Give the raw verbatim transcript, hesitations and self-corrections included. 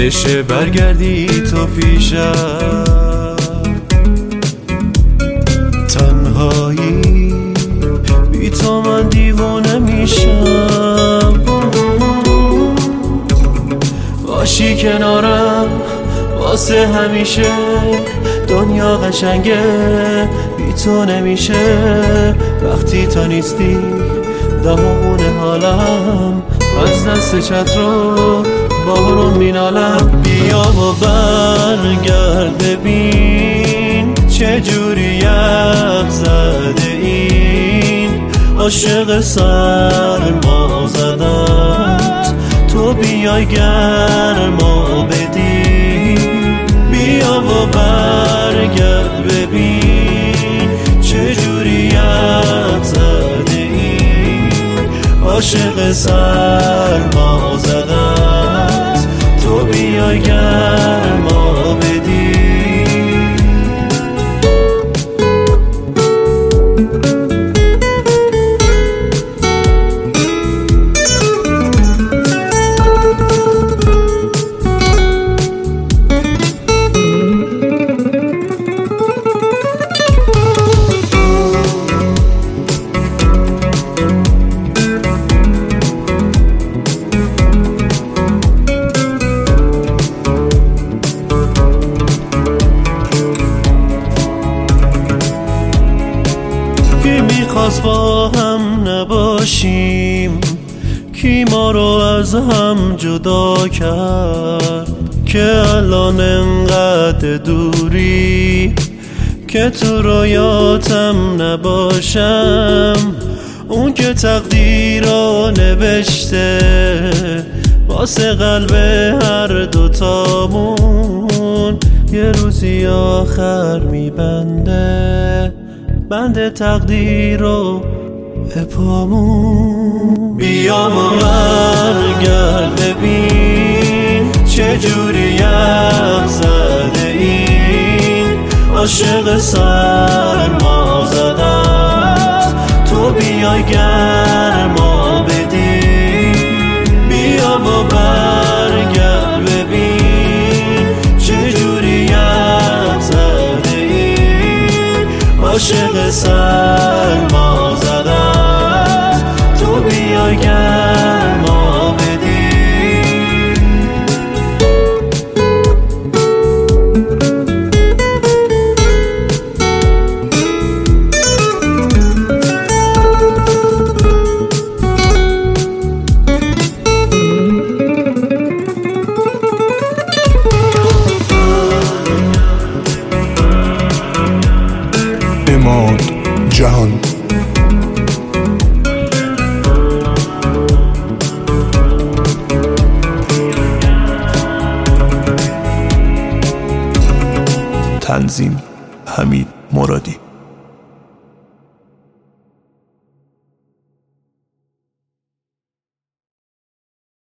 بشه برگردی تو پیشم. تنهایی بی تو من دیوانه میشم. باشی کنارم واسه همیشه، دنیا قشنگه بی تو نمیشه. وقتی تو نیستی داغونه حالم، از دست چترو بارون مینالم. بیا و برگرد ببین چجوری یخ زده این عاشق سرما زدت. تو بیای گرما بدی، بیا و برگرد ببین چجوری یخ زده این عاشق سرما زدت. تو بیای گرما بدی. کی میخواست با هم نباشیم، کی ما رو از هم جدا کرد. که الان انقدر دوری که تو رویاتم نباشم. اون که تقدیر رو نوشته واسه قلب هر دوتامون، یه روزی آخر میبنده بند تقدیر رو اپامون. بیا و برگرد ببین چجوری یخ زده این عاشق سرما زدت. تو بیای گرما بدی، بیا و برگرد ببین چجوری یخ زده این عاشق سرما زدت. تو بیای گرما بدی. اماد جهان. تنظیم حمید مرادی.